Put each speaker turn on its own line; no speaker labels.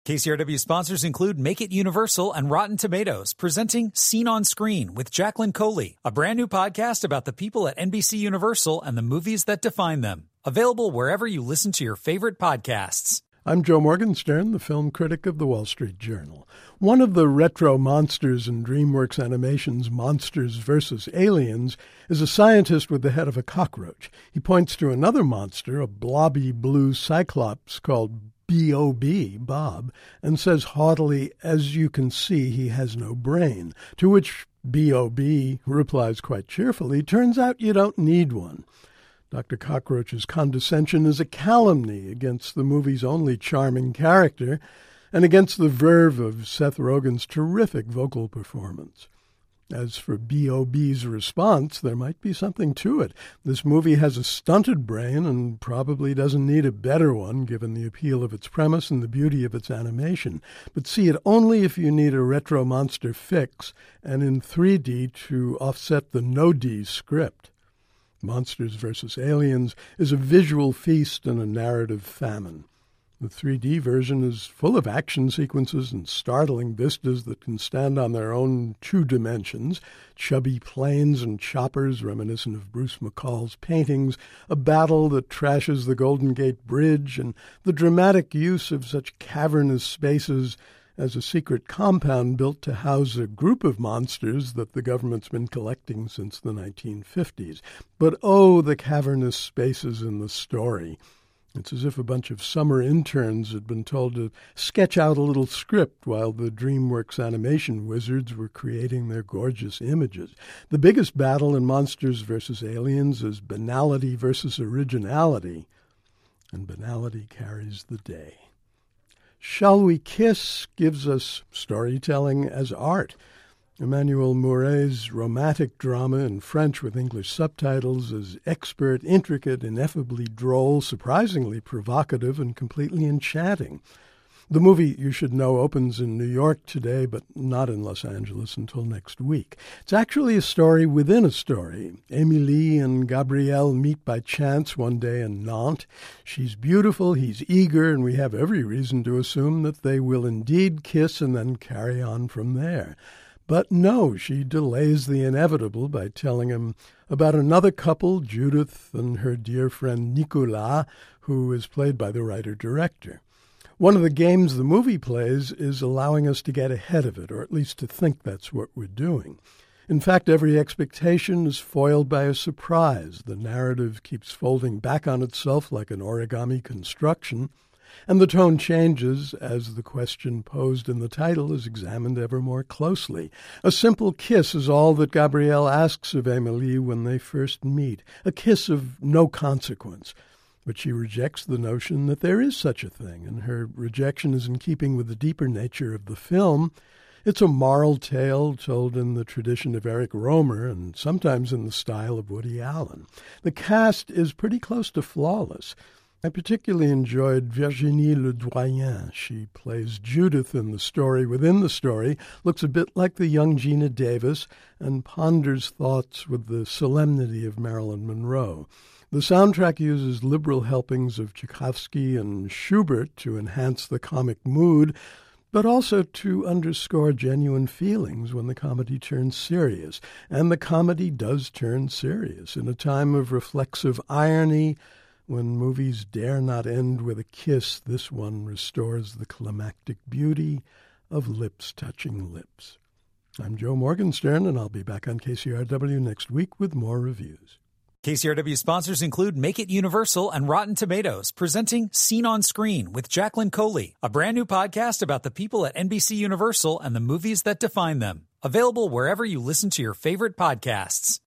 KCRW sponsors include Make It Universal and Rotten Tomatoes, presenting Scene on Screen with Jacqueline Coley, a brand new podcast about the people at NBC Universal and the movies that define them. Available wherever you listen to your favorite podcasts.
I'm Joe Morgenstern, the film critic of the Wall Street Journal. One of the retro monsters in DreamWorks Animation's Monsters vs. Aliens is a scientist with the head of a cockroach. He points to another monster, a blobby blue cyclops called B.O.B., Bob, and says haughtily, "As you can see, he has no brain," to which B.O.B. replies quite cheerfully, "Turns out you don't need one." Dr. Cockroach's condescension is a calumny against the movie's only charming character and against the verve of Seth Rogen's terrific vocal performance. As for B.O.B.'s response, there might be something to it. This movie has a stunted brain and probably doesn't need a better one, given the appeal of its premise and the beauty of its animation. But see it only if you need a retro monster fix and in 3D to offset the no-D script. Monsters vs. Aliens is a visual feast and a narrative famine. The 3D version is full of action sequences and startling vistas that can stand on their own two dimensions, chubby planes and choppers reminiscent of Bruce McCall's paintings, a battle that trashes the Golden Gate Bridge, and the dramatic use of such cavernous spaces as a secret compound built to house a group of monsters that the government's been collecting since the 1950s. But oh, the cavernous spaces in the story. It's as if a bunch of summer interns had been told to sketch out a little script while the DreamWorks animation wizards were creating their gorgeous images. The biggest battle in Monsters vs. Aliens is banality versus originality, and banality carries the day. Shall We Kiss gives us storytelling as art. Emmanuel Mouret's romantic drama in French with English subtitles is expert, intricate, ineffably droll, surprisingly provocative, and completely enchanting. The movie, you should know, opens in New York today, but not in Los Angeles until next week. It's actually a story within a story. Émilie and Gabriel meet by chance one day in Nantes. She's beautiful, he's eager, and we have every reason to assume that they will indeed kiss and then carry on from there. But no, she delays the inevitable by telling him about another couple, Judith and her dear friend Nicolas, who is played by the writer-director. One of the games the movie plays is allowing us to get ahead of it, or at least to think that's what we're doing. In fact, every expectation is foiled by a surprise. The narrative keeps folding back on itself like an origami construction, and the tone changes as the question posed in the title is examined ever more closely. A simple kiss is all that Gabrielle asks of Émilie when they first meet, a kiss of no consequence. But she rejects the notion that there is such a thing, and her rejection is in keeping with the deeper nature of the film. It's a moral tale told in the tradition of Eric Rohmer and sometimes in the style of Woody Allen. The cast is pretty close to flawless. I particularly enjoyed Virginie Ledoyen. She plays Judith in the story within the story, looks a bit like the young Gina Davis, and ponders thoughts with the solemnity of Marilyn Monroe. The soundtrack uses liberal helpings of Tchaikovsky and Schubert to enhance the comic mood, but also to underscore genuine feelings when the comedy turns serious. And the comedy does turn serious in a time of reflexive irony. When movies dare not end with a kiss, this one restores the climactic beauty of lips touching lips. I'm Joe Morgenstern, and I'll be back on KCRW next week with more reviews.
KCRW sponsors include Make It Universal and Rotten Tomatoes, presenting Scene on Screen with Jacqueline Coley, a brand new podcast about the people at NBC Universal and the movies that define them. Available wherever you listen to your favorite podcasts.